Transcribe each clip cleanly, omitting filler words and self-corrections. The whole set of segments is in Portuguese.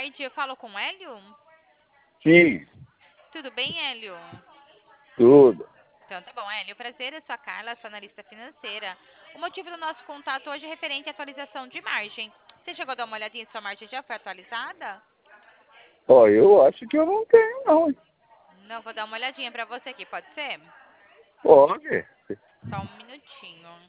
tarde. Eu falo com o Hélio? Sim, Tudo bem, Hélio? tudo. Então tá bom, Hélio. Prazer, eu sou a Carla, sou analista financeira. O motivo do nosso contato hoje é referente à atualização de margem. Você chegou a dar uma olhadinha se sua margem já foi atualizada? Ó, eu acho que eu não tenho, não, hein? Não, vou dar uma olhadinha pra você aqui, pode ser? Pode. Só um minutinho.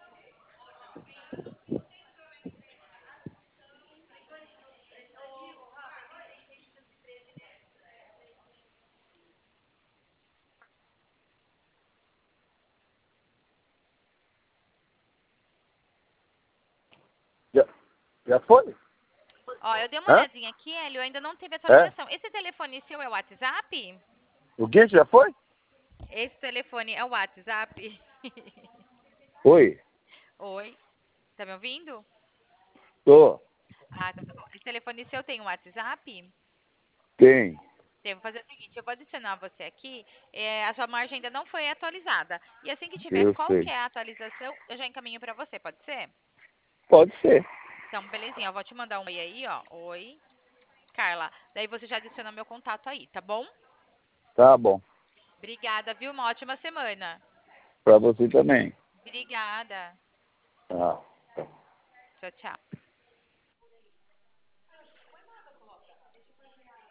Já, já foi? Ó, eu dei uma Hã? olhadinha aqui, Hélio, ainda não teve É? atualização. Esse telefone seu é o WhatsApp? O que já foi? Esse telefone é o WhatsApp? Oi, Oi, tá me ouvindo? tô. Ah, então tá bom. Esse telefone seu tem um WhatsApp? Tem. Eu vou fazer o seguinte, eu vou adicionar você aqui, a sua margem ainda não foi atualizada. E assim que tiver Eu sei. qualquer atualização, eu já encaminho para você, pode ser? Pode ser. Então, belezinha, eu vou te mandar um oi aí, ó. Oi, Carla. Daí você já adiciona meu contato aí, tá bom? Tá bom. Obrigada, viu? Uma ótima semana. Pra você também. Obrigada. Tá. Tchau, tchau.